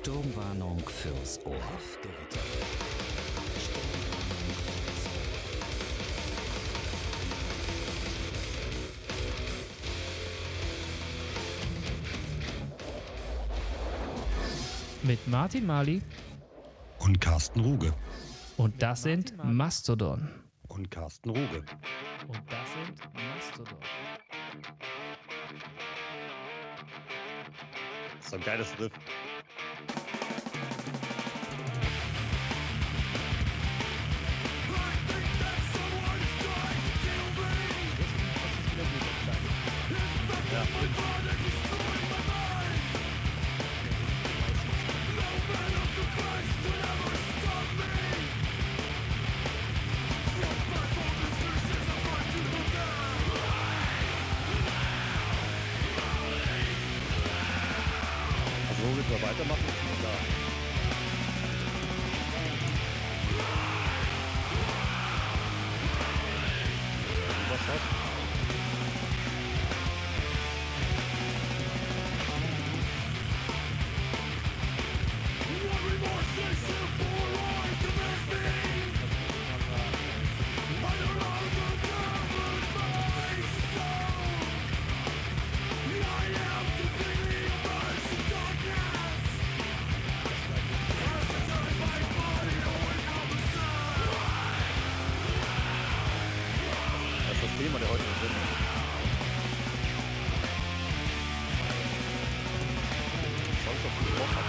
Sturmwarnung fürs Ohr. Gewitter. Mit Martin Mali und Carsten Ruge. Und das sind Mastodon. Und Carsten Ruge. Und das sind Mastodon. Das ist so ein geiles Riff. So wir weitermachen. Da. Was hat? Thema der heutigen Sendung. Sonst auf die Woche.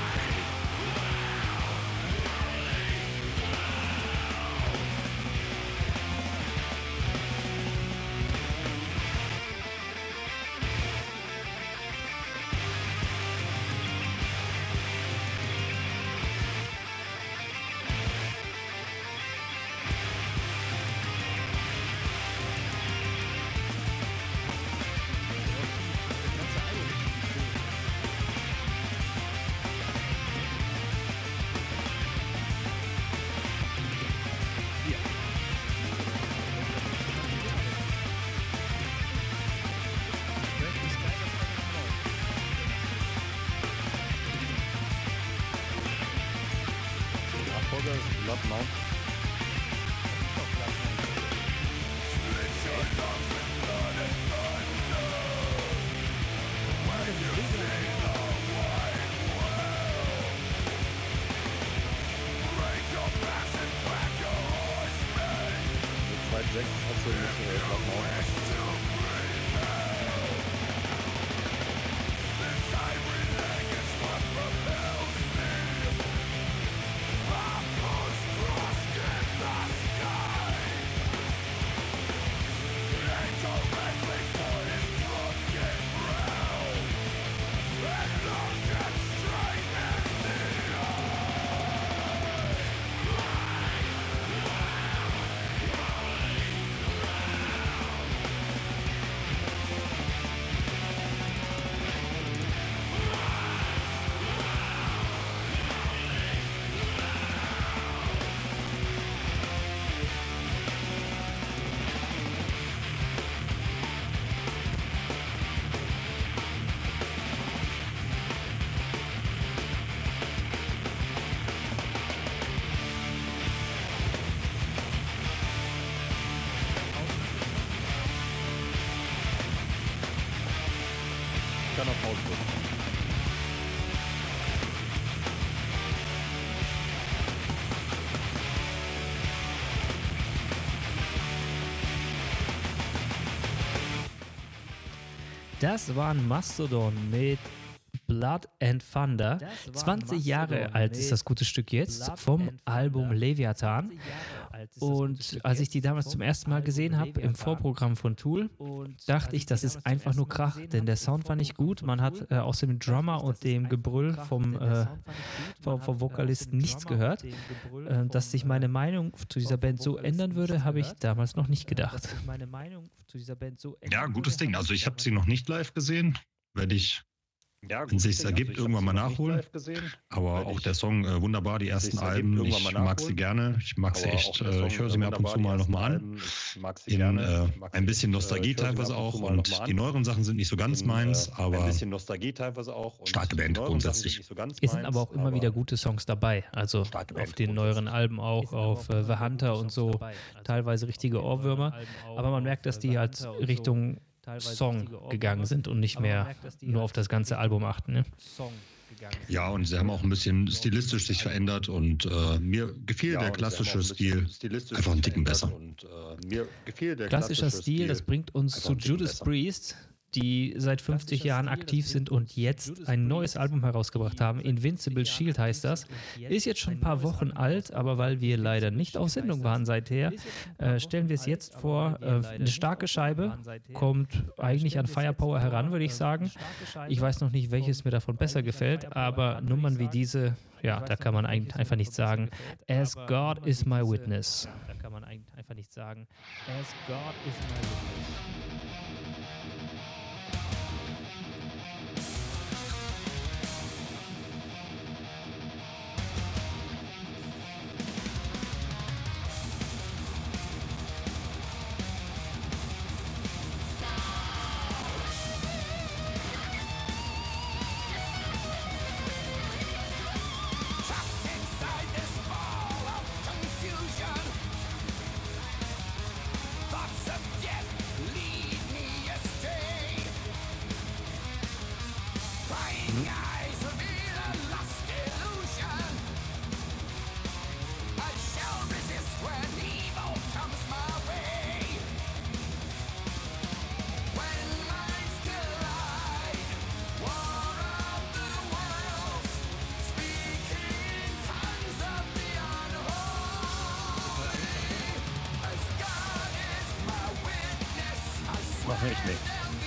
Blood Mount. Mit 2.6 hast du mit Blood Mount. Kann auf Pause drücken. Das waren Mastodon mit Blood and Thunder. 20 Jahre alt ist das gute Stück jetzt vom Album Leviathan. Und als ich die damals zum ersten Mal gesehen habe im Vorprogramm von Tool, dachte ich, das ist einfach nur Krach, denn der Sound war nicht gut. Man hat aus dem Drummer und dem Gebrüll vom Vokalisten nichts gehört. Dass sich meine Meinung zu dieser Band so ändern würde, habe ich damals noch nicht gedacht. Ja, gutes Ding. Also ich habe sie noch nicht live gesehen. Werde ich Ja, wenn es sich gutes Ding. ergibt, Also ich irgendwann mal hab's noch nicht nachholen. live gesehen. Aber Wenn auch ich- der Song wunderbar, die sich's ersten ergibt, Alben, irgendwann ich mal mag sie nachholen. gerne. Ich mag sie Aber auch echt, der Song, ich höre sie mir ab und wunderbar, zu die mal ersten nochmal an. Alben, ich mag sie In gerne. Ich mag sie ein bisschen echt, Nostalgie ich höre sie mir teilweise ab und auch. zu mal noch Und mal die an. neueren Sachen sind nicht so ganz meins, Ein aber bisschen Nostalgie teilweise auch. Und starke die Band neueren Sachen grundsätzlich. sind nicht so ganz Es sind meins, aber auch immer wieder gute Songs dabei. Also Starke auf Band den neueren grundsätzlich. Alben auch, auf The Hunter und so. Teilweise richtige Ohrwürmer. Aber man merkt, dass die halt Richtung Song gegangen sind und nicht mehr nur auf das ganze Album achten. Ne? Ja, und sie haben auch ein bisschen stilistisch sich verändert und mir gefiel der klassische Stil einfach einen Ticken besser. Klassischer Stil, das bringt uns zu Judas Priest, die seit 50 Jahren aktiv sind und jetzt ein neues Album herausgebracht haben. Invincible Shield heißt das. Ist jetzt schon ein paar Wochen alt, aber weil wir leider nicht auf Sendung waren seither, stellen wir es jetzt vor. Eine starke Scheibe, kommt eigentlich an Firepower heran, würde ich sagen. Ich weiß noch nicht, welches mir davon besser gefällt, aber Nummern wie diese, ja, da kann man einfach nicht sagen. As God is my witness. Da kann man einfach nicht sagen. As God is my witness. Mach ich nicht.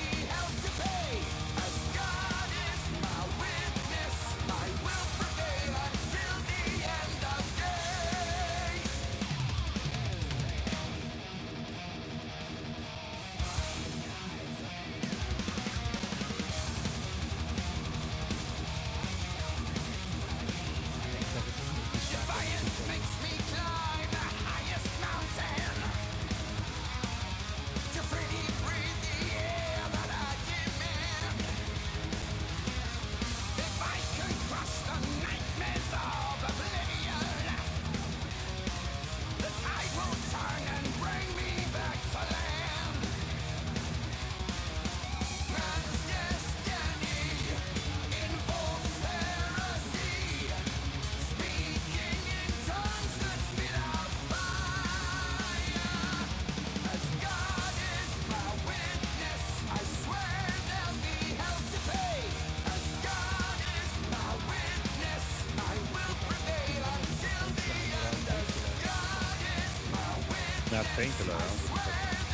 Ja, Painkiller, ja.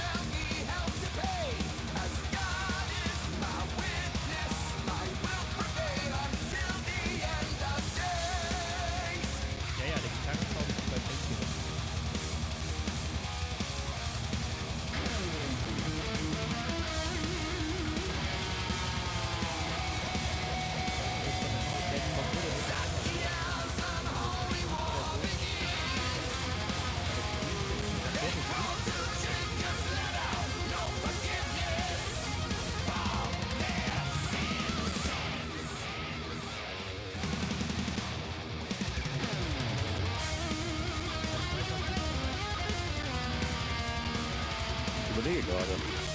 Ich überlege gerade.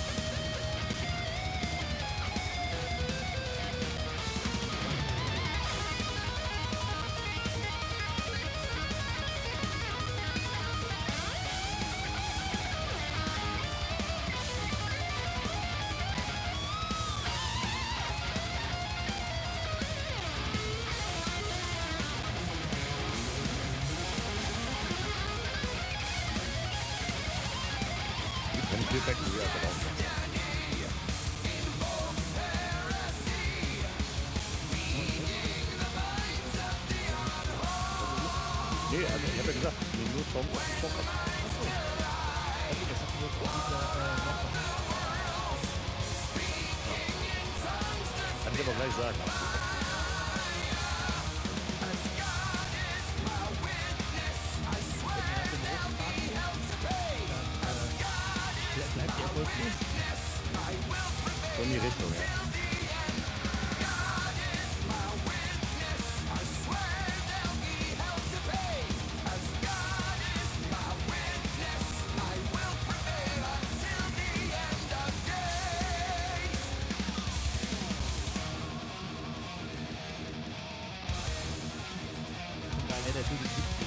Kann ich hier wecken? Ja, genau. Nee, also ich habe ja gesagt, ich nehme nur Song und Song ab. Kann ich aber gleich sagen. Bleibt ihr erfolglos? So in die Richtung, ja. Der tut es nicht.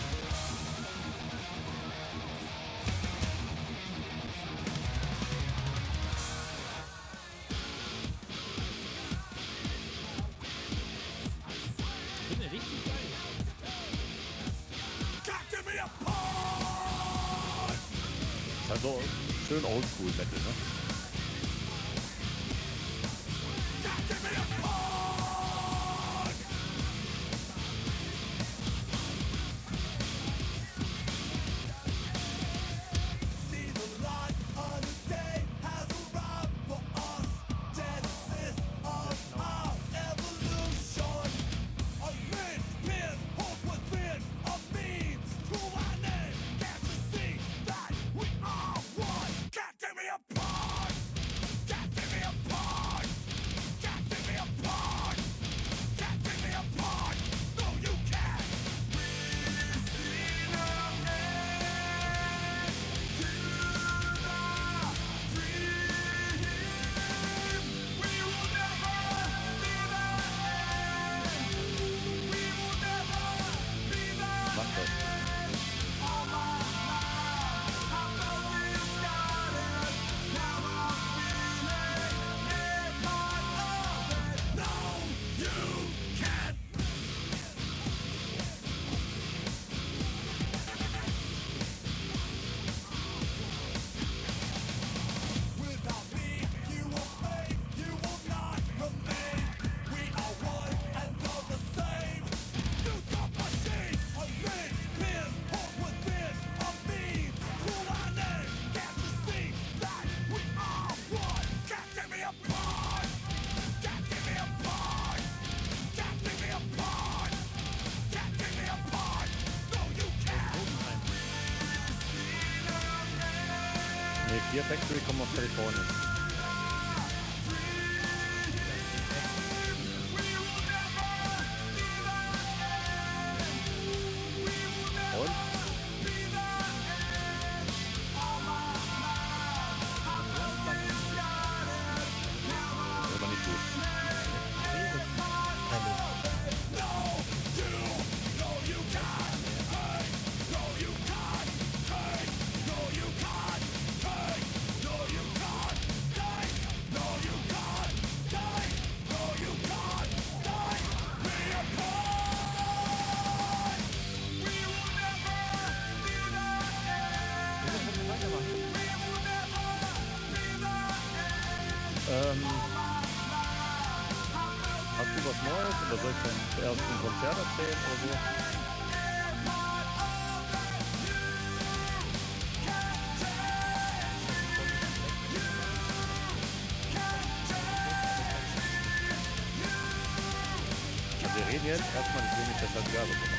Ich finde richtig geil. Ist halt so schön Oldschool-Metal, ne? Nee, Fear Factory kommt aus Kalifornien. Und? Aber nicht gut. Hast du was Neues oder soll ich vom ersten Konzert erzählen oder so? Also wir reden jetzt erstmal, ich will nicht, dass das Werbe kommt.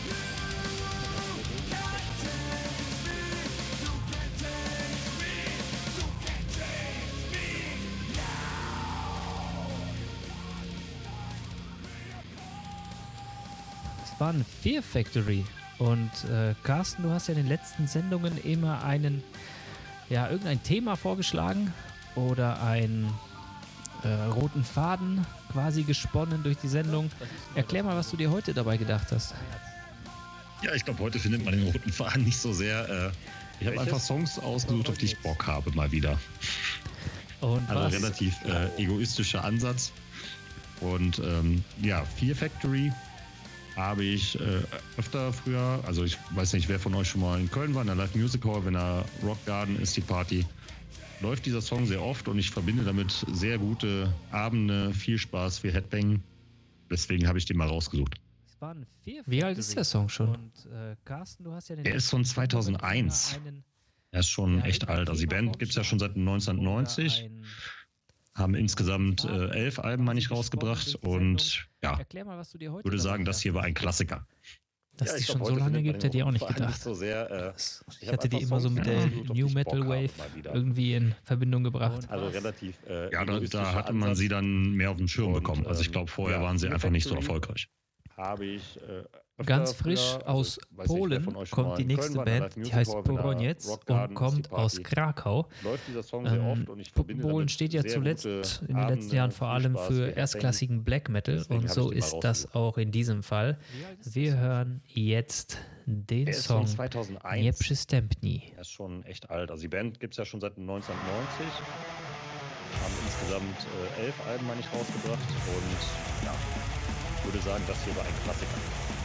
Waren Fear Factory. Und Carsten, du hast ja in den letzten Sendungen immer irgendein Thema vorgeschlagen oder einen roten Faden quasi gesponnen durch die Sendung. Erklär mal, was du dir heute dabei gedacht hast. Ja, ich glaube, heute findet man den roten Faden nicht so sehr. Ich habe einfach Songs ausgesucht, auf die ich Bock habe, mal wieder. Und also was? relativ egoistischer Ansatz. Und Fear Factory habe ich öfter früher, also ich weiß nicht, wer von euch schon mal in Köln war, in der Live Music Hall, wenn da Rock Garden ist, die Party, läuft dieser Song sehr oft und ich verbinde damit sehr gute Abende, viel Spaß, viel Headbang. Deswegen habe ich den mal rausgesucht. Wie alt ist der Song schon? Und, Carsten, du hast ja der ist von 2001. Er ist schon echt alt. Also die Band gibt es ja schon seit 1990. Haben insgesamt 11 Alben, meine ich, rausgebracht. Und ja, Erklär mal, was du dir heute würde sagen, das hier war ein Klassiker. Dass Ja, die ich schon glaub, so heute lange findet man gibt, den hätte ich auch nicht vor allem gedacht. so sehr, Ich hab hatte die einfach immer so Songs mit gemacht, der die ich auf New die Metal Bock habe, Wave mal wieder. irgendwie in Verbindung gebracht. Also relativ Ja, da egoistischer hatte man Ansatz. sie dann mehr auf den Schirm Und, bekommen. Also ich glaube, vorher ja, waren sie Fear einfach nicht so Factory erfolgreich. habe ich öfter Ganz früher, frisch also aus ich weiß nicht, wer von Polen euch schon kommt mal die in Köln nächste war, in der Band, Live die Music heißt Hall, wenn da Boroniec Rock und Garden ist, die kommt aus Party, Krakau. läuft dieser Song sehr oft und ich verbinde Polen damit steht ja sehr zuletzt gute in den letzten Abende, Jahren vor viel allem Spaß, für lecker erstklassigen Black Metal Deswegen und habe so ich die mal ist das rausgesucht. auch in diesem Fall. Wir hören jetzt den Der ist von Song 2001. Nie Przystępni. Er ist schon echt alt. Also die Band gibt es ja schon seit 1990. Haben insgesamt 11 Alben, meine ich, rausgebracht. Und ja, ich würde sagen, das hier war ein Klassiker.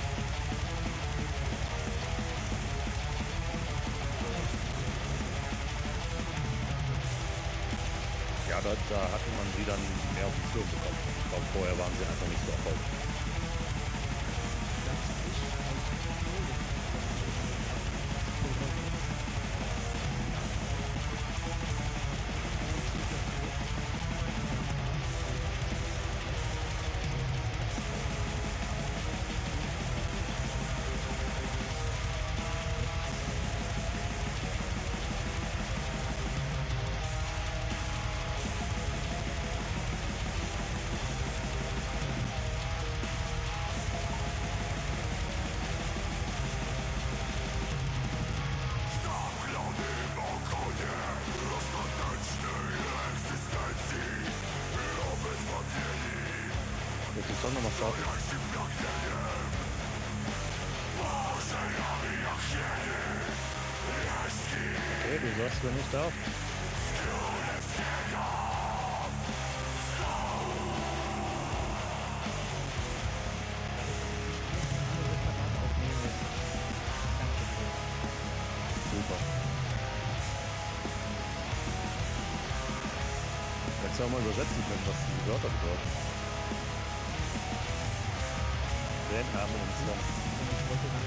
Ja, da hatte man sie dann mehr auf den Schirm bekommen. Ich glaube, vorher waren sie einfach nicht so erfolgreich. Willst du den Song nochmal starten? Okay, du sagst, wenn ich darf. Super. Hättest du auch mal übersetzen können, was die Wörter bedeuten. Bandname und Song.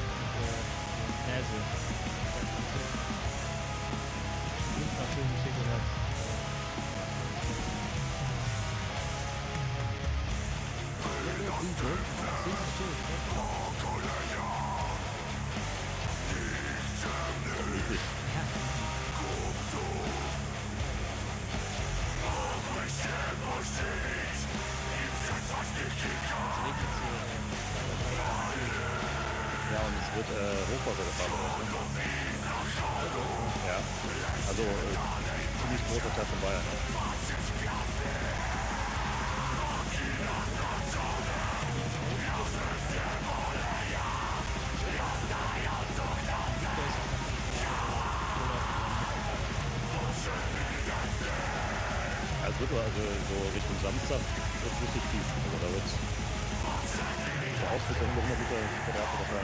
Ja, und es wird Hochwasser gefahren. Ne? Ja, also ziemlich großer Teil von Bayern. Ja, es wird also so Richtung Samstag wird richtig tief. Also da wird so Ausflüsse immer wieder Quadrate dabei.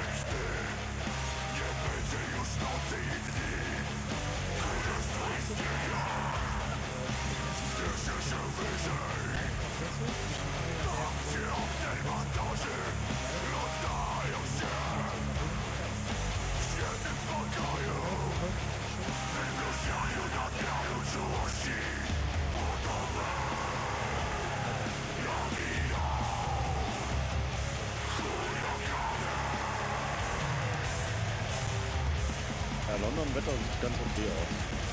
Ja, London-Wetter sieht ganz okay aus.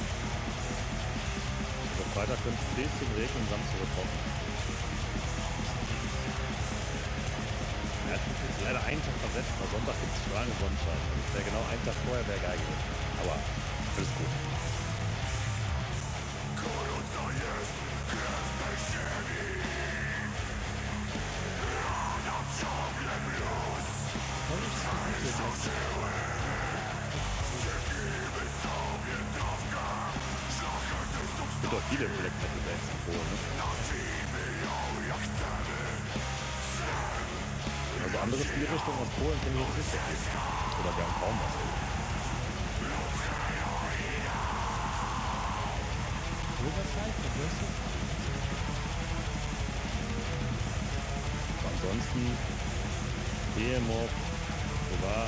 Also Freitag könnte es ein bisschen regnen, Samstag wird trocken. Ja, es ist jetzt leider einen Tag versetzt, weil Sonntag gibt es strahlende Sonnenschein. Das wäre genau ein Tag vorher, wäre geil gewesen. Aber alles gut. Es gibt auch viele Black Metal Bands in Polen, ne? Also andere Stilrichtungen aus Polen kenne ich jetzt nicht so viel. Oder gar kaum was. Aber ansonsten Behemoth, Solar,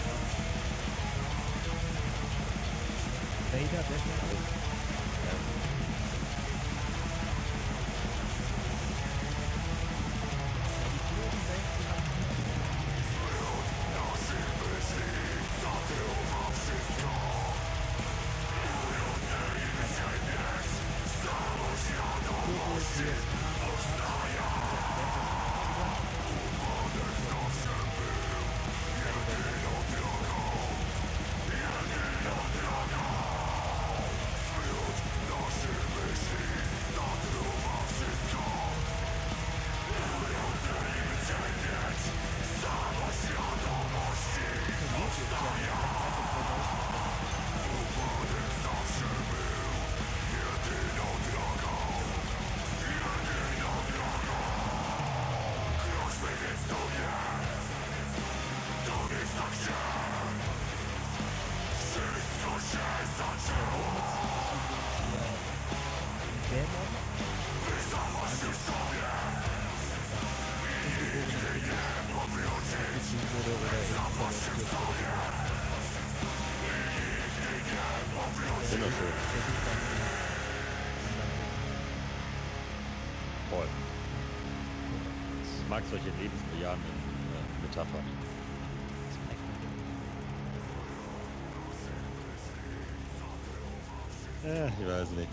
Wunderschön. Voll. Ich mag solche lebensbejahenden Metaphern. Ich weiß nicht.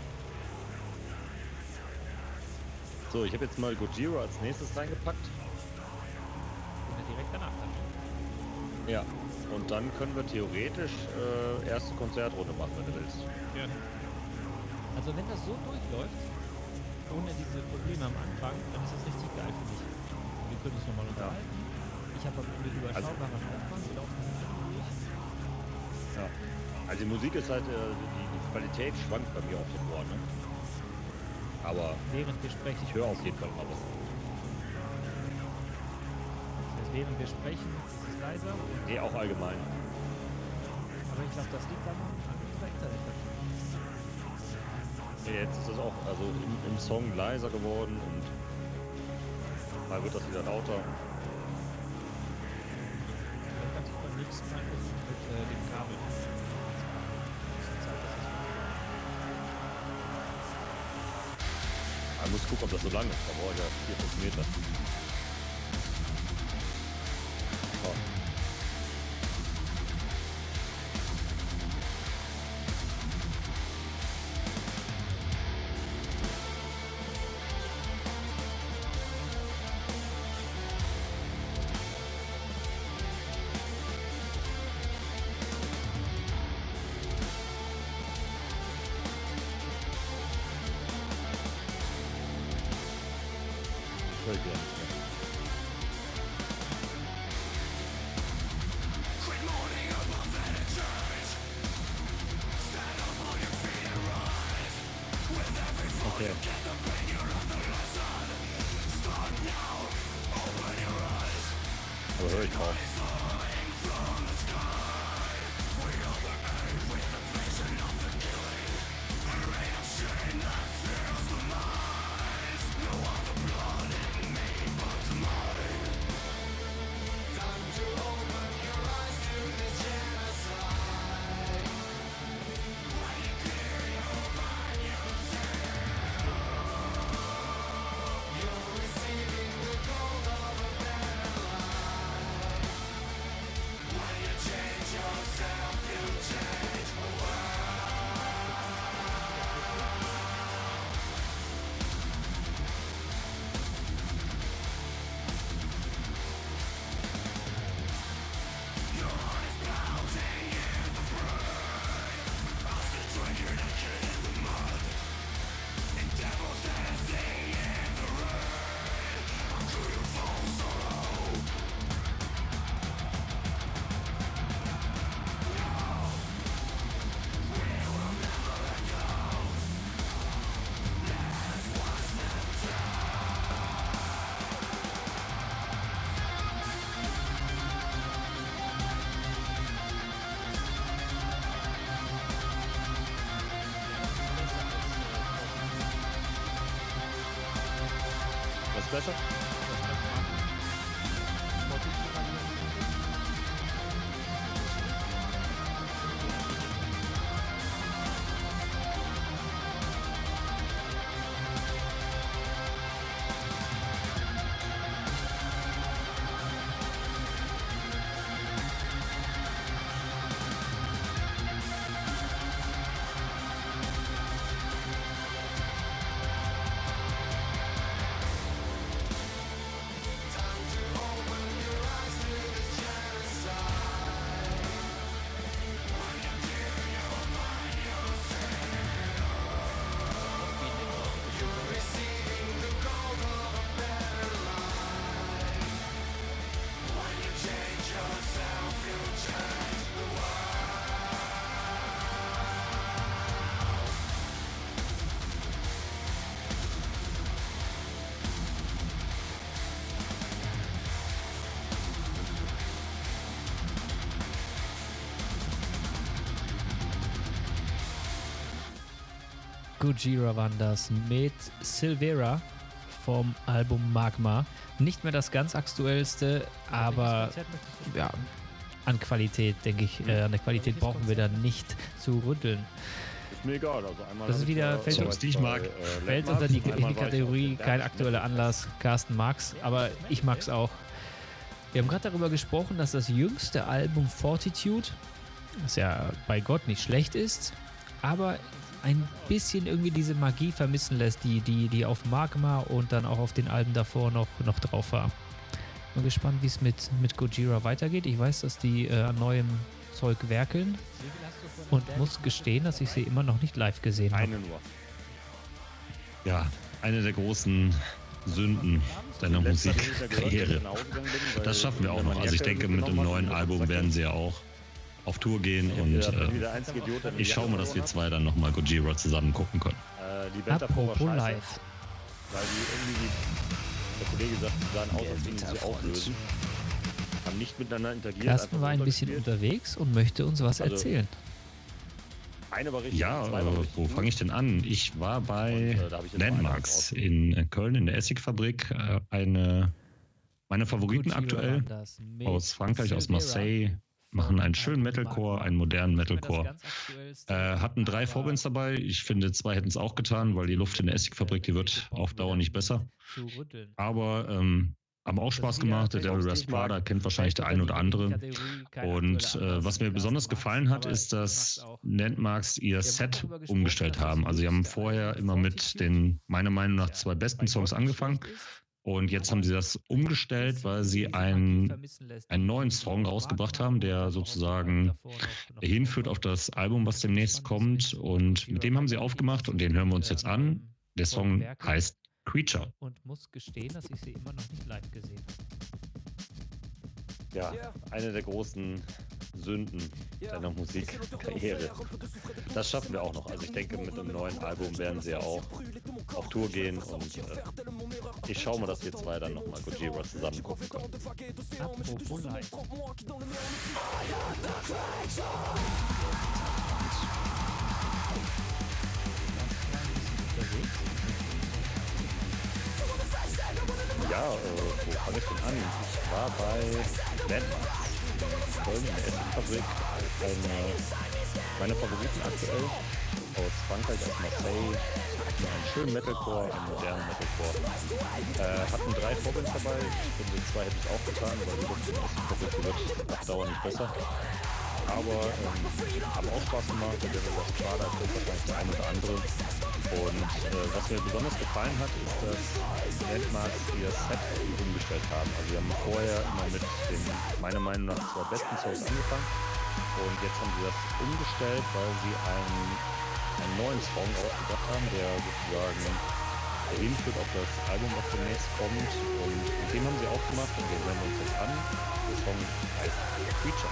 So, ich habe jetzt mal Gojira als nächstes reingepackt. Oder direkt danach dann. Ja. Und dann können wir theoretisch erste Konzertrunde machen, wenn du willst. Ja. Also wenn das so durchläuft, ohne diese Probleme am Anfang, dann ist das richtig geil für mich. Wir können uns nochmal unterhalten. Ich habe mit überschaubaren Aufwand, wir laufen durch. Ja. Also die Musik ist halt, die Qualität schwankt bei mir auf den Ohren, ne? Aber während wir sprechen, ich höre auf jeden Fall mal was. Das heißt, während wir sprechen, ist es leiser. Nee, auch allgemein. Aber ich glaube, das liegt dann an unserer Internetverbindung. Nee, jetzt ist es auch also im Song leiser geworden und mal wird das wieder lauter. Dann kannst du beim nächsten Mal mit dem Kabel. Ich muss gucken, ob das so lang ist. Da brauche ich ja 4-5 Meter. So. Voll gerne. Okay. Aber höre ich auch. Was ist besser? Gojira waren das mit Silvera vom Album Magma. Nicht mehr das ganz aktuellste, aber ja, an Qualität, denke ich, an der Qualität brauchen wir da nicht zu rütteln. Ist mir egal. Also einmal Das ist hab ich wieder- da- fällt Songs, die ich mag. Fällt Landmarks, unter die einmal war ich Kategorie auf dem kein Berg- aktueller Anlass. Carsten mag's, aber ich mag's auch. Wir haben gerade darüber gesprochen, dass das jüngste Album Fortitude, was ja bei Gott nicht schlecht ist, aber ein bisschen irgendwie diese Magie vermissen lässt, die auf Magma und dann auch auf den Alben davor noch drauf war. Bin gespannt, wie es mit Gojira weitergeht. Ich weiß, dass die an neuem Zeug werkeln und muss gestehen, dass ich sie immer noch nicht live gesehen habe. Eine nur. Ja, eine der großen Sünden deiner Letzter, den ich da gehört habe, Musikkarriere. nach Hause gegangen bin, weil Das schaffen wir auch wenn noch. man Also ich Jacke denke, mit dem mitgenommen hat neuen und Album gesagt, werden sie ja auch auf Tour gehen und wenn wieder einzige Idiot eine ich schaue Jacke mal, dass wir verloren zwei dann nochmal Gojira zusammen gucken können. hat. Die Band davor war Apropos scheiße, live. weil die irgendwie, der Kollege sagt, die sahen aus, als würden sie sich auflösen. Haben nicht miteinander interagiert. Carsten einfach war ein bisschen runtergespielt. unterwegs und möchte uns was Also, erzählen. Eine war richtig, Ja, zwei waren richtig wo gut. fange ich denn an? Ich war bei Und, da hab ich jetzt mal Landmarks einen in Köln in der Essigfabrik. Eine meiner Favoriten Gojira aktuell waren das mit aus Frankreich, aus Silvera Marseille. Machen einen schönen Metalcore, einen modernen Metalcore. Hatten 3 Vorbands dabei. Ich finde, 2 hätten es auch getan, weil die Luft in der Essigfabrik, die wird auf Dauer nicht besser. Aber haben auch Spaß gemacht. Der Devil Wears Prada kennt wahrscheinlich der ein oder andere. Und was mir besonders gefallen hat, ist, dass Landmarks ihr Set umgestellt haben. Also sie haben vorher immer mit den, meiner Meinung nach, 2 besten Songs angefangen. Und jetzt haben sie das umgestellt, weil sie einen neuen Song rausgebracht haben, der sozusagen hinführt auf das Album, was demnächst kommt. Und mit dem haben sie aufgemacht und den hören wir uns jetzt an. Der Song heißt Creature. Und muss gestehen, dass ich sie immer noch nicht live gesehen habe. Ja, eine der großen Sünden deiner Musikkarriere. Das schaffen wir auch noch. Also ich denke, mit einem neuen Album werden sie ja auch auf Tour gehen und ich schaue mal, dass wir zwei dann nochmal Gojira zusammen gucken können. Apropos live. Ja, wo fange ich denn an? Ich war bei Landmarks in Köln in der Essenfabrik. Meine Favoriten aktuell aus Frankreich, aus Marseille. Einen schönen Metalcore, einen modernen Metalcore. Hatten 3 Vorbands dabei. Ich finde, 2 hätte ich auch getan, weil die Luft in der Essenfabrik wird auf Dauer nicht besser. Aber haben auch Spaß gemacht. Der Devil Wears Prada ist wahrscheinlich der ein oder andere. Und was mir besonders gefallen hat, ist, dass Landmarks ihr Set umgestellt haben. Also wir haben vorher immer mit den, meiner Meinung nach, 2 besten Songs angefangen. Und jetzt haben sie das umgestellt, weil sie einen neuen Song rausgebracht haben, der sozusagen hinführt auf das Album, was demnächst kommt. Und mit dem haben sie aufgemacht und den hören wir uns jetzt an. Der Song heißt Creature.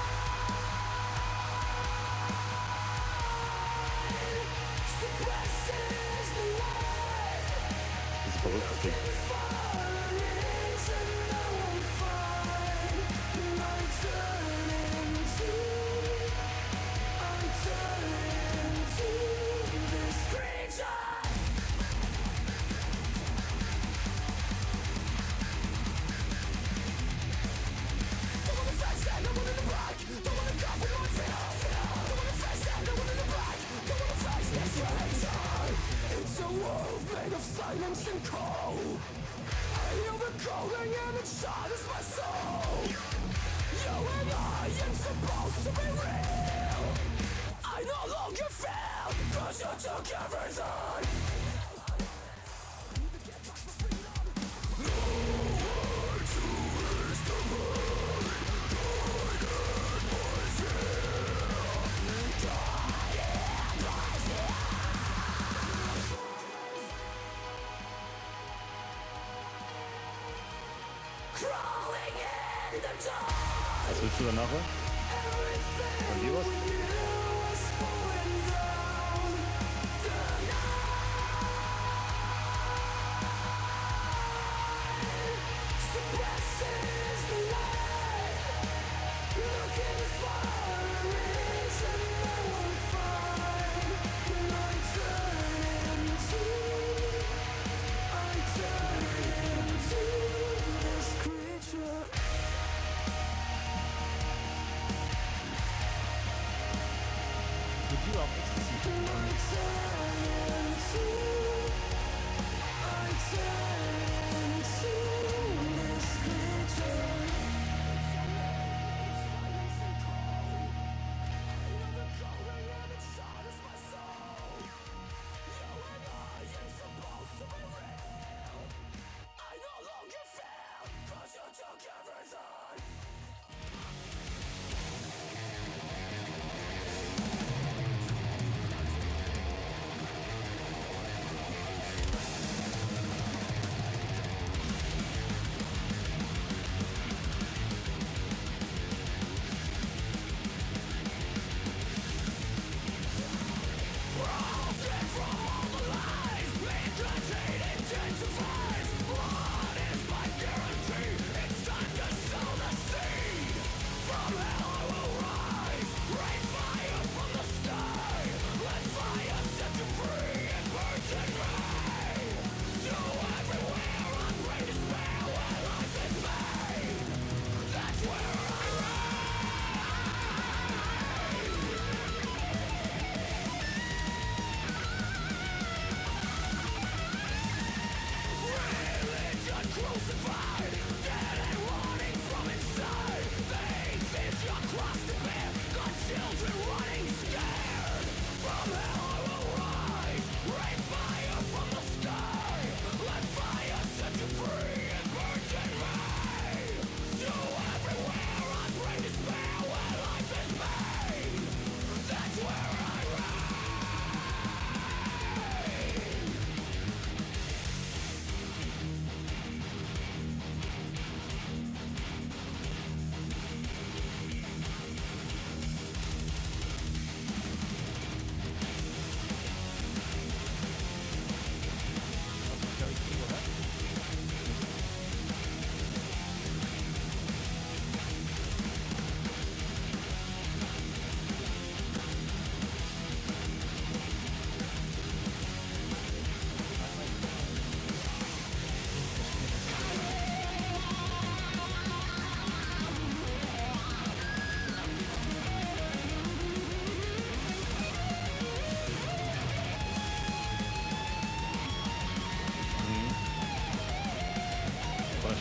Diese verrückte Ding. Was willst du danach hören? Von dir was?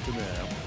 Stimme her, ja.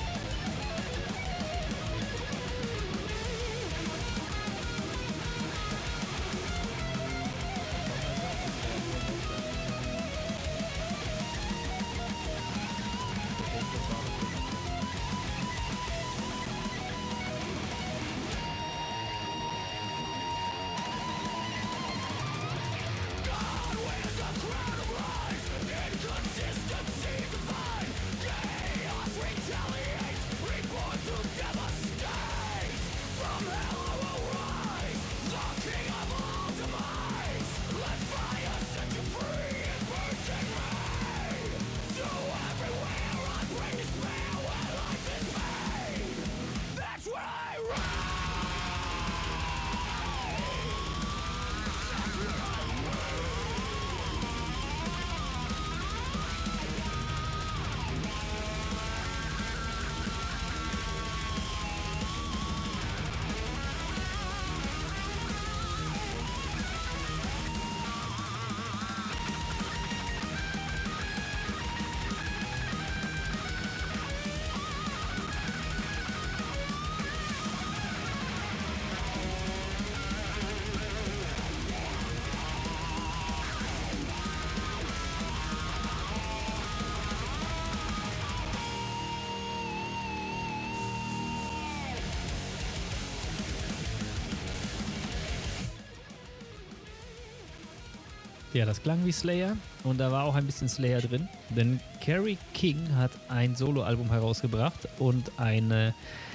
Ja, das klang wie Slayer und da war auch ein bisschen Slayer drin, denn Kerry King hat ein Soloalbum herausgebracht und eine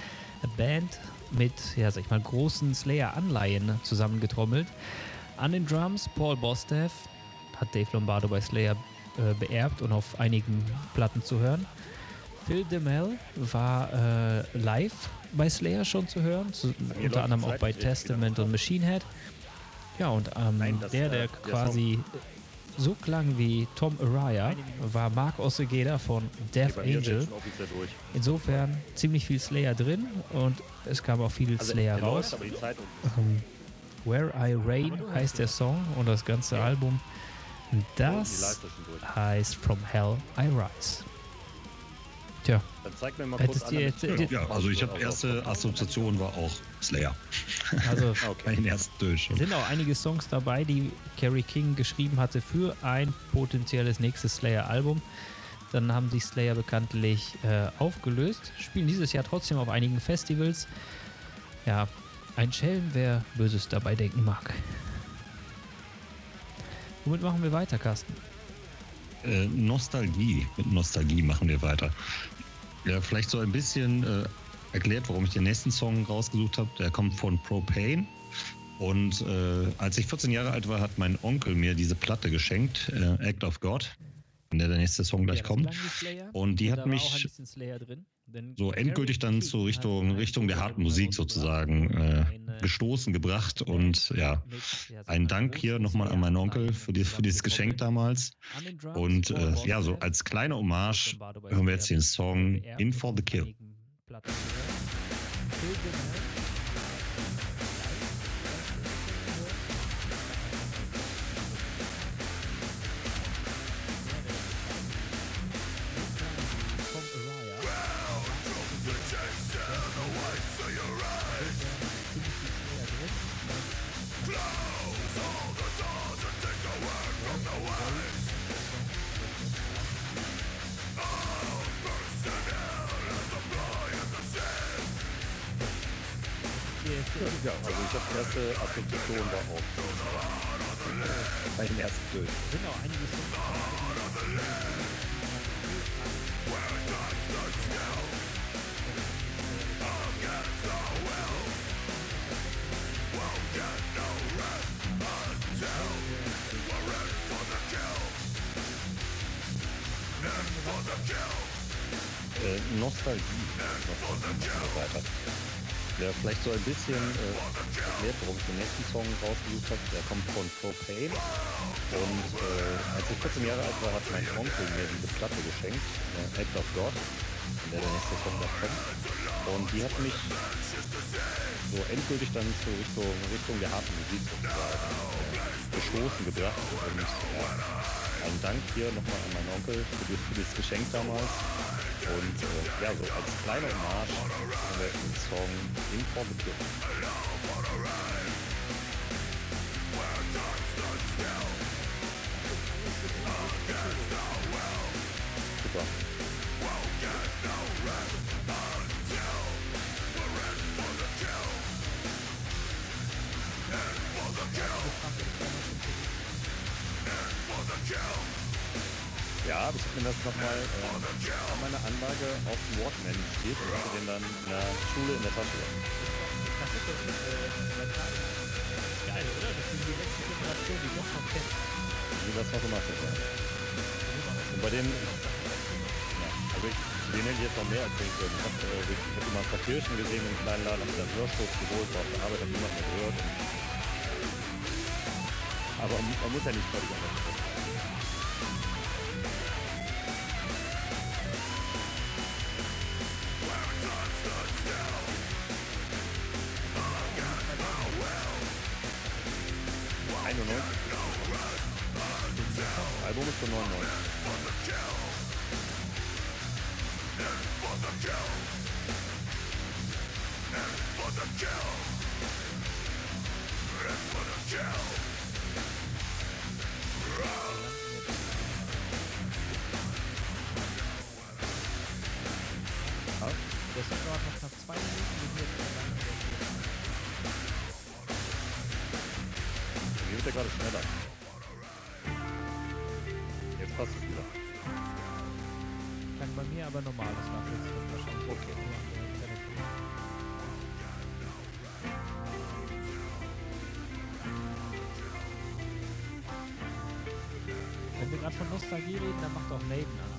Band mit, ja, sag ich mal, großen Slayer-Anleihen zusammengetrommelt. An den Drums Paul Bostaph, hat Dave Lombardo bei Slayer beerbt und auf einigen Platten zu hören. Phil DeMel war live bei Slayer schon zu hören, unter anderem auch bei Testament und Machine Head. Ja, und der quasi so klang wie Tom Araya, war Mark Ossegeda von Death Angel. Insofern ziemlich viel Slayer drin und es kam auch viel Slayer raus. Where I Rain heißt der Song und das ganze Album, das heißt From Hell I Rise. Tja, dann zeig mir mal kurz ja, also ich habe erste Assoziation war auch Slayer. Also bei den ersten durch. Es sind auch einige Songs dabei, die Kerry King geschrieben hatte für ein potenzielles nächstes Slayer-Album. Dann haben sich Slayer bekanntlich aufgelöst, spielen dieses Jahr trotzdem auf einigen Festivals. Ja, ein Schelm, wer Böses dabei denken mag. Womit machen wir weiter, Carsten? Nostalgie. Mit Nostalgie machen wir weiter. Ja, vielleicht so ein bisschen erklärt, warum ich den nächsten Song rausgesucht habe. Der kommt von Propane. Und als ich 14 Jahre alt war, hat mein Onkel mir diese Platte geschenkt, Act of God, in der nächste Song gleich kommt. Und die hat mich so endgültig dann zur Richtung der harten Musik sozusagen gestoßen, gebracht. Und ja, ein Dank hier nochmal an meinen Onkel für dieses Geschenk damals. Und ja, so als kleine Hommage hören wir jetzt den Song In for the Kill. Ja, also ich habe erste Assoziation war auch bei den ersten Bild. Genau, einige Nostalgie. Weiter. Ja, vielleicht so ein bisschen erklärt, warum ich den nächsten Song rausgesucht habe. Der kommt von Propane. Und als ich 14 Jahre alt war, hat mein Onkel mir diese Platte geschenkt, Act of God, in der nächste Song da kommt. Und die hat mich so endgültig dann zur Richtung der harten Musik sozusagen gestoßen, gebracht. Und ja, Ein Dank hier nochmal an meinen Onkel für das Geschenk damals. Und ja, so als kleine Hommage haben wir den Song In For The Kill. Super. Ja, aber ich habe mir das nochmal an meiner Anlage auf dem Walkman steht und hatte den dann in der Schule in der Tasche. Geil, oder? Das sind die letzte Generation, die noch noch kennt. Wie das noch gemacht hat, ja. Und bei denen, ja, also zu denen hätte ich jetzt noch mehr erzählen können. Ich hab immer ein paar Kirchen gesehen im kleinen Laden, hab mir dann Hörstoß geholt, war auf der Arbeit, hab niemand mehr gehört. Aber man muss ja nicht völlig anders sein. Das Album ist von 99. Das ist gerade noch knapp 2 Minuten. Hier wird er gerade schneller. Jetzt passt es wieder. Klang bei mir aber normales Nachrichten wahrscheinlich. Okay. Wenn wir gerade von Nostalgie reden, dann macht auch Maiden an.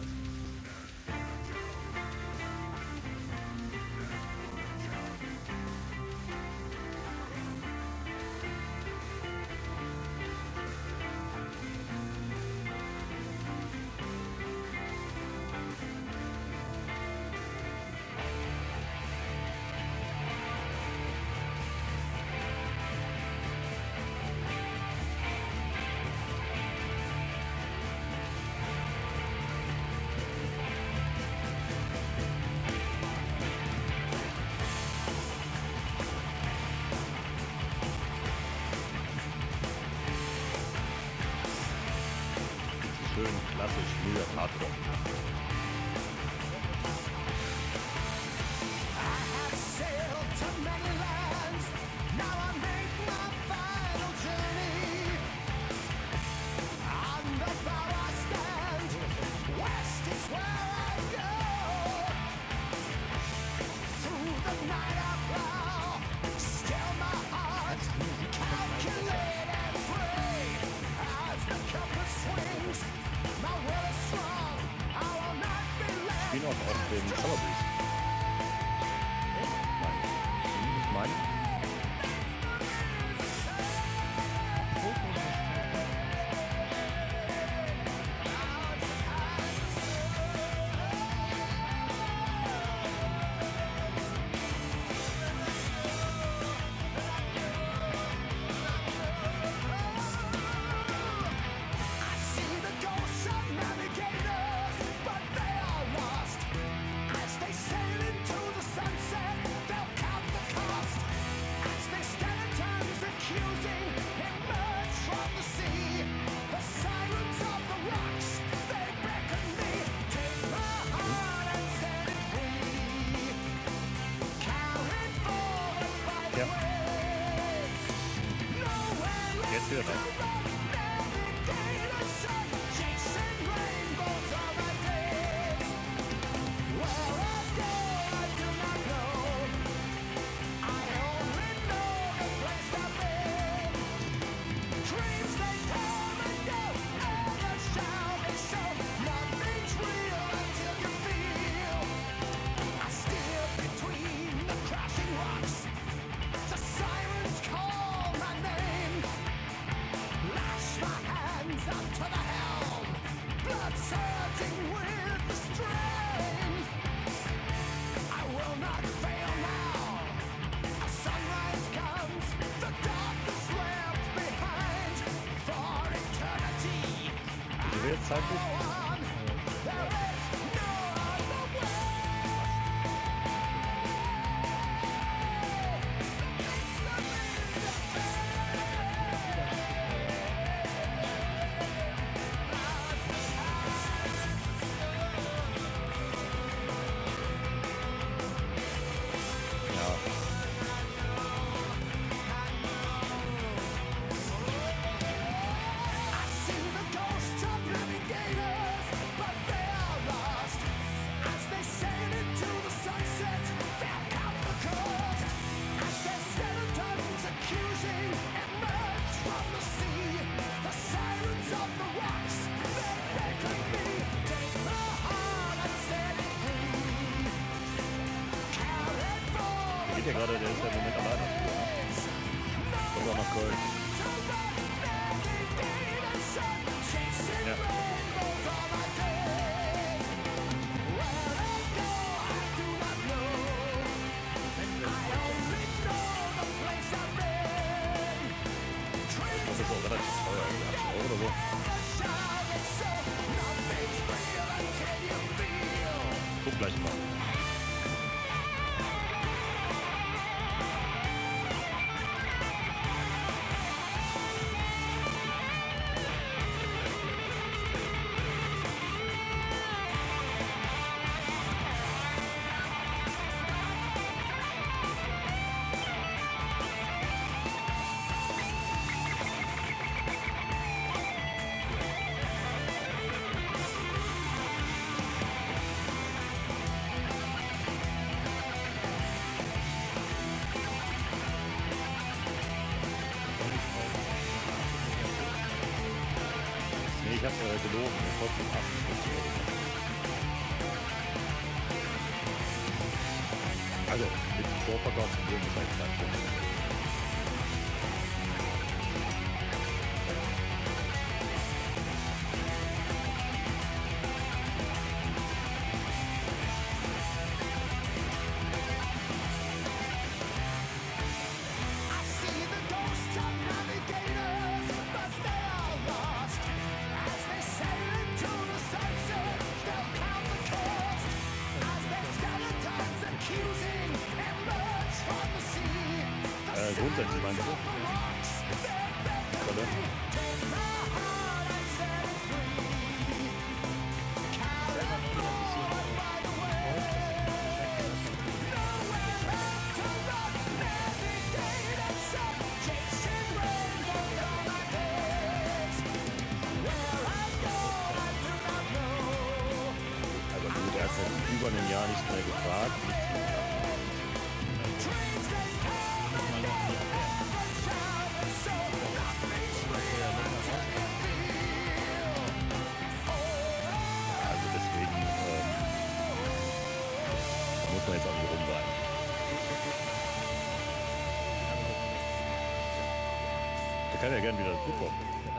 Schön klassisch New York Hardcore. Spielen auch auf dem Summer Breeze. Ich meine. Ja. Jetzt wieder rein. zeitlich? Geht ja gerade, der ist ja im Moment alleine. Kommt auch nach Köln. Ja. Das ist auch relativ teuer, 80 € oder so. Guck gleich mal. Nee, ich hab gelogen. Das kostet 58 €. Also, mit dem Vorverkauf von dem ist halt Quatsch. Grundsätzlich meinst du? Oder? Also gut, er hat seit über einem Jahr nicht mehr gefragt. Muss man jetzt auch nicht rumreiten. Der kann ja gerne wieder dazukommen.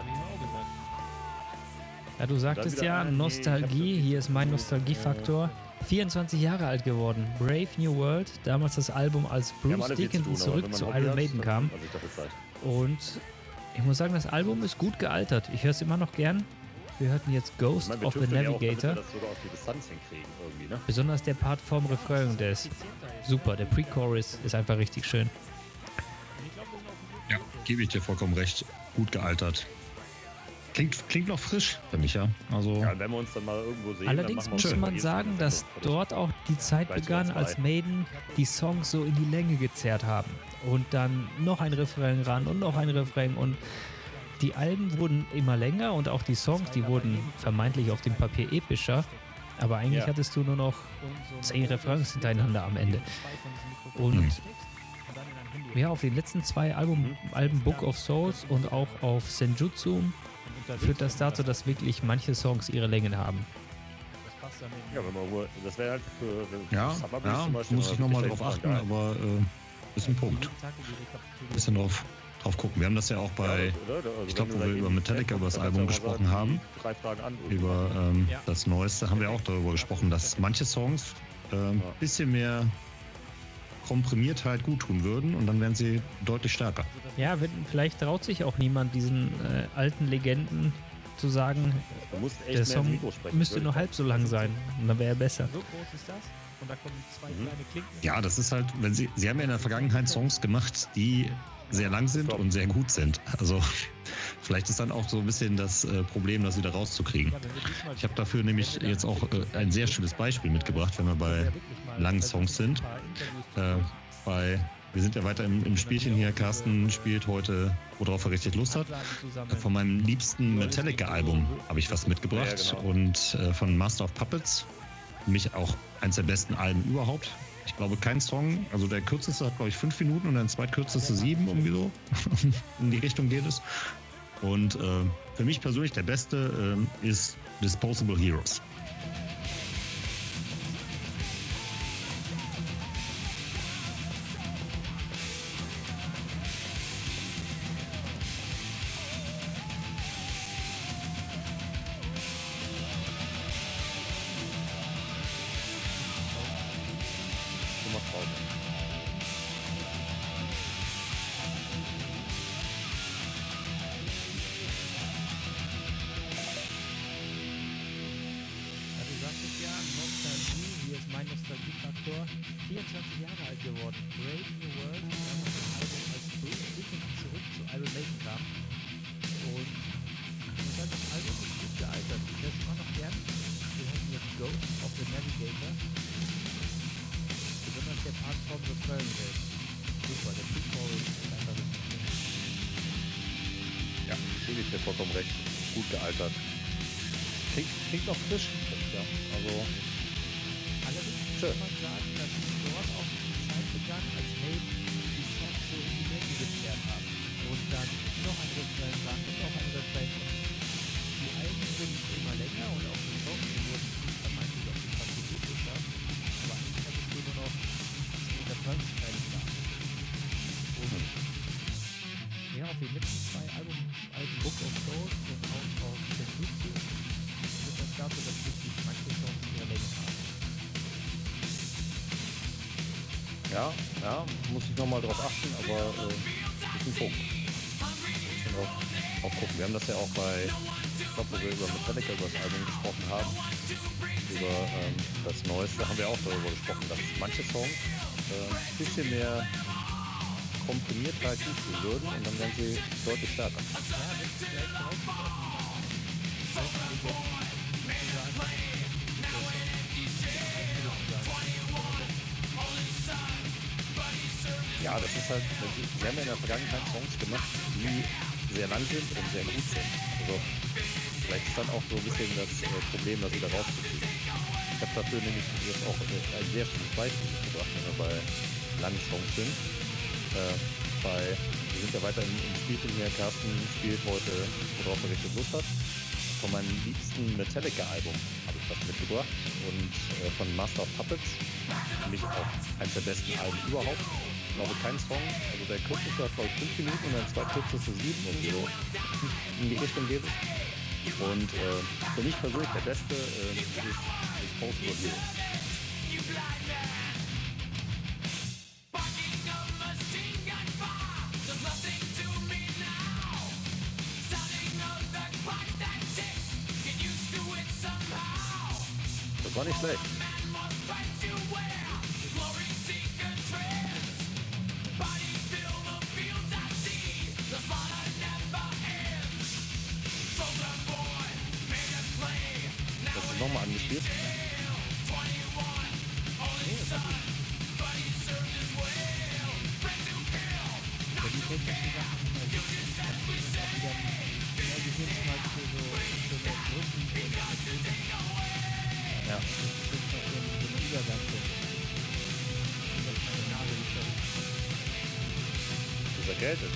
Ja, du sagtest ja, Nostalgie, hier ist mein Nostalgiefaktor. 24 Jahre alt geworden. Brave New World, damals das Album, als Bruce Dickinson zurück zu Iron Maiden kam. Und ich muss sagen, das Album ist gut gealtert. Ich höre es immer noch gern. Wir hörten jetzt Ghost of the Navigator. Ja auch, das sogar auf die Distanz hinkriegen irgendwie, ne? Besonders der Part vorm Refrain, der ist super. Der Pre-Chorus ist einfach richtig schön. Ja, gebe ich dir vollkommen recht. Gut gealtert. Klingt noch frisch, finde ich, ja. Also Ja, wenn wir uns dann mal irgendwo sehen, allerdings dann muss man sagen, dass dort auch die Zeit begann, als Maiden die Songs so in die Länge gezerrt haben. Und dann noch ein Refrain ran und noch ein Refrain und die Alben wurden immer länger und auch die Songs, die wurden vermeintlich auf dem Papier epischer, aber eigentlich hattest du nur noch 10 Refrains hintereinander am Ende. Und ja, auf den letzten 2 Alben Book of Souls und auch auf Senjutsu führt das dazu, dass wirklich manche Songs ihre Längen haben. Ja, wenn man, das wäre halt für ja, Summerbeast zum Beispiel. muss ich nochmal drauf achten, aber ist ein Punkt. Bisschen drauf gucken. Wir haben das ja auch bei, ich glaube, wo wir über Metallica, über das Album gesprochen haben, 3 Fragen an. über das Neueste, haben wir auch darüber gesprochen, dass manche Songs ein bisschen mehr Komprimiertheit gut tun würden und dann wären sie deutlich stärker. Ja, vielleicht traut sich auch niemand, diesen alten Legenden zu sagen, Du musst echt der mehr ins Song Mikro sprechen. müsste nur halb so lang sein und dann wäre er besser. So groß ist das. Und da kommen zwei kleine Klinken. Ja, das ist halt, wenn Sie haben ja in der Vergangenheit Songs gemacht, die sehr lang sind und sehr gut sind. Also vielleicht ist dann auch so ein bisschen das Problem, das wieder rauszukriegen. Ich habe dafür nämlich jetzt auch ein sehr schönes Beispiel mitgebracht, wenn wir bei langen Songs sind. Wir sind ja weiter im Spielchen hier. Carsten spielt heute, worauf er richtig Lust hat. Von meinem liebsten Metallica-Album habe ich was mitgebracht. Ja, genau. Und von Master of Puppets. Für mich auch eins der besten Alben überhaupt. Ich glaube, kein Song, also der kürzeste hat, glaube ich, 5 Minuten und der zweitkürzeste 7, irgendwie so. In die Richtung geht es. Und für mich persönlich der beste ist Disposable Heroes. Nummer Pause. Ja, du sagtest ja, Nostalgie, hier ist mein Nostalgiefaktor. 24 Jahre alt geworden. Brave New World, damals das Album als Bruce Dickinson zurück zu Iron Maiden kam. Und ich sage, das Album ist gut gealtert. Ich höre es immer noch gern. Wir hatten jetzt Ghost of the Navigator. Besonders der Part von The Fahrenheit. Super, der Pre-Chorus ist einfach richtig schön. Ja, gebe ich dir vollkommen recht. Gut gealtert. Klingt noch frisch. Ja, also Allerdings Schön. muss man sagen, dass dort auch die Zeit begann, als Maiden die Songs so in die Länge gezerrt haben. Und dann noch ein Refrain sang und noch ein Refrain. Und die Alben sind immer länger und auch die Songs die wurden vermeintlich auf die Partitur geschafft. Aber eigentlich hat es nur noch das Refrain-Teil gemacht. Und ja, auf den letzten 2 Alben Book of Souls und auch auf Senjutsu wird das dafür, dass wirklich manche Songs ihre Länge haben. ja, muss ich nochmal drauf achten, aber ist ein Punkt. Müssen wir auch gucken. Wir haben das ja auch bei, ich glaube, wo wir über Metallica, über das Album gesprochen haben, über das Neueste, haben wir auch darüber gesprochen, dass manche Songs ein bisschen mehr komprimiert halt gut würden und dann werden sie deutlich stärker. Ja, das ist halt, sie haben ja in der Vergangenheit Songs gemacht, die sehr lang sind und sehr gut sind. Also vielleicht ist dann auch so ein bisschen das Problem, das wieder rauszukriegen. Ich habe dafür nämlich jetzt auch ein sehr schönes Beispiel mitgebracht, wenn wir bei langen Songs sind. Wir sind ja weiter im Spielchen hier. Carsten spielt heute, worauf er richtig Lust hat. Von meinem liebsten Metallica-Album habe ich was mitgebracht und von Master of Puppets, für mich auch eines der besten Alben überhaupt. Ich glaube, kein Song, also der kürzeste hat, glaube ich, 5 Minuten und der zweitkürzeste 7 und so in die Richtung geht es. Und für mich persönlich der beste ist Disposable Heroes. Das war nicht schlecht. Hast du nochmal angespielt? Ja. Das ist erkältet.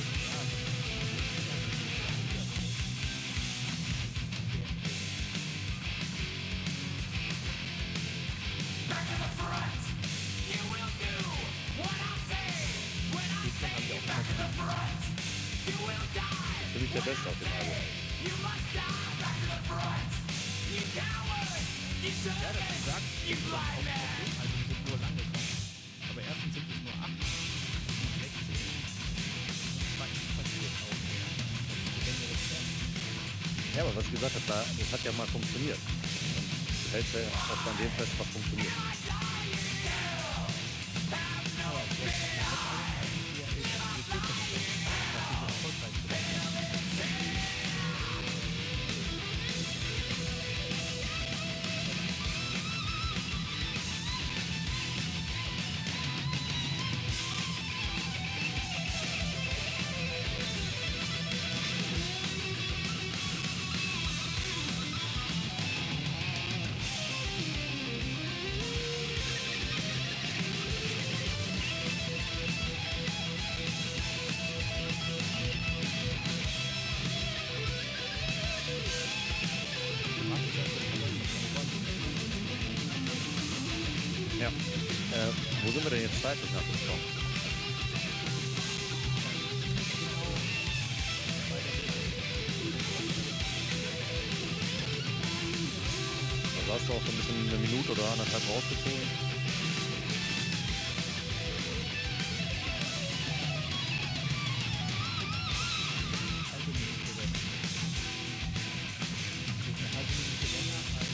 Für mich der Beste auf dem Album. Ja, das gesagt, auf dem Album sind nur lange Songs. Aber erstens sind es nur 8, 16. Zweitens passiert auch mehr. Also längere Songs. Ja, aber was ich gesagt habe, das hat ja mal funktioniert. Du hältst ja auch an dem fest, was funktioniert. Aber jetzt hier Effektivität dass sie so erfolgreich sind. Ja. Wo sind wir denn jetzt zeitlich nach dem Song? Da hast du auch so ein bisschen eine Minute oder anderthalb rausgezogen. Halbe Minute weg. Das ist eine halbe Minute länger als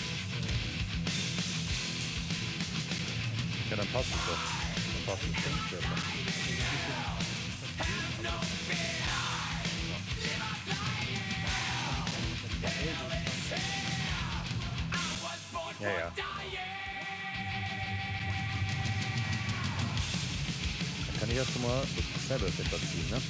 Ja, dann passt es doch. Dann passt es doch. Ja, ja. Dann kann ich ja schon mal das Sabbath etwas ziehen, ne?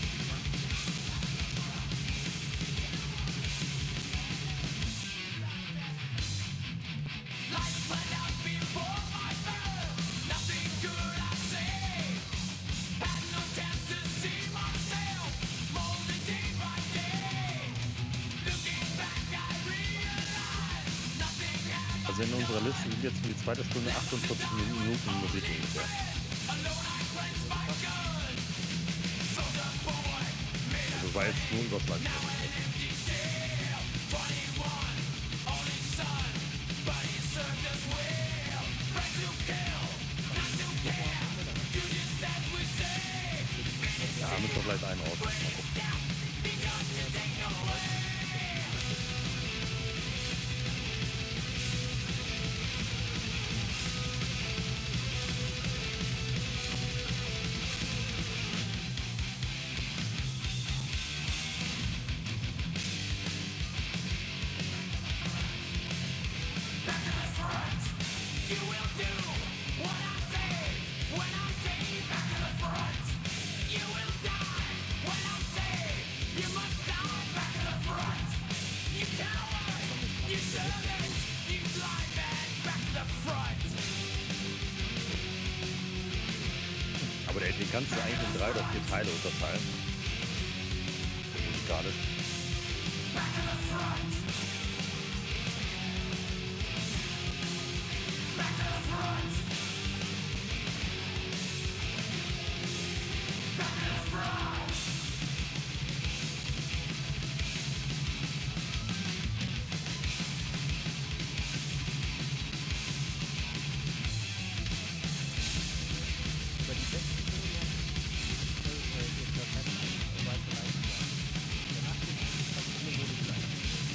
Also in unserer Liste sind jetzt für die zweite Stunde 48 Minuten Musik ungefähr. Also war jetzt nur unser Slide. Ja, müssen wir vielleicht einen aus. Mal gucken. Aber den kannst du eigentlich in 3 oder 4 Teile unterteilen. Musikalisch. über die besten Serien jetzt das Match weiter leisten werden. Danach geht es fast alle Modi gleich.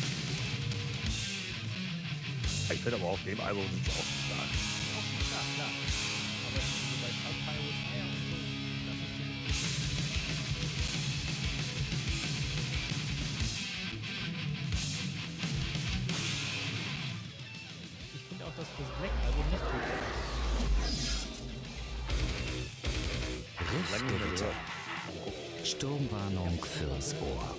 Ich finde aber auf dem Album sind sie auch stark. Klar, klar. Aber so bei Pyro Fire und so, das ist natürlich ich finde auch, dass das Black Album nicht gut ist. Lange nicht mehr Riffgewitter. gehört. Sturmwarnung fürs Ohr.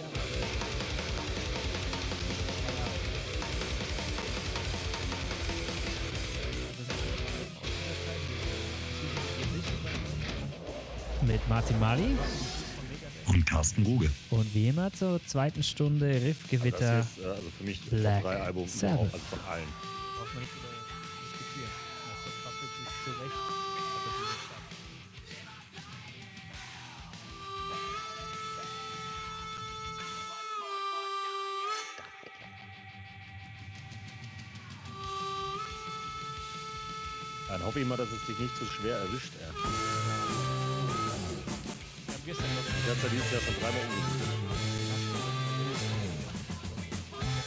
Mit Martin Mali Und Carsten Ruge. und wie immer zur zweiten Stunde Das Riffgewitter. ist also für mich Black Top 3 Album Sabbath. überhaupt, also von allen. Braucht man nicht über diskutieren. Das Buffett ist zu Recht. Hat er diese Stadt. Dann hoffe ich mal, dass es dich nicht zu schwer erwischt. Ich habe gestern noch Ich habe ja dieses Jahr schon 3-mal umgespielt.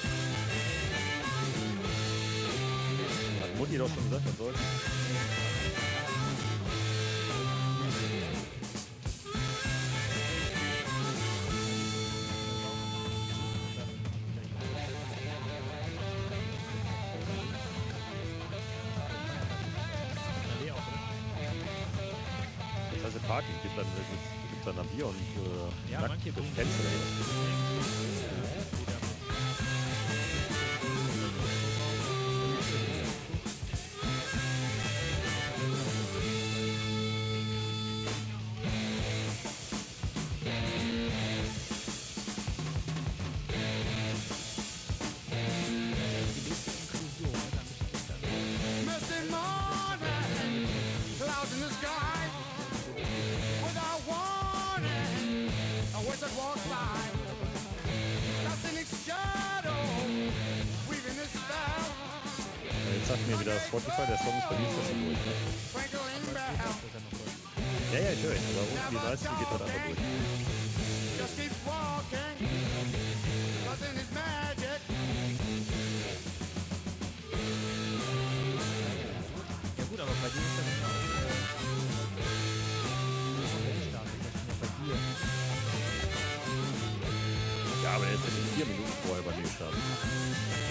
Mutti doch schon gesagt, man soll. Das heißt, Party gibt dann ein Bier und Ja, nackt manche bringen Tänze oder was. Misty morning, clouds in the sky. Without warning, a wizard walks by. Casting its shadow, weaving its spell. Jetzt sagt mir wieder Spotify, der Song ist bei mir schon durch. Ne? Twinkling bell, Ja, ich höre ihn, aber irgendwie weiß ich, geht halt einfach durch. just keeps walking, buzzing his magic. Ja gut, aber bei dir ist das ja auch Weltstart, das ist ja bei dir. Ja, aber er ist ja schon 4 Minuten vorher bei mir gestartet.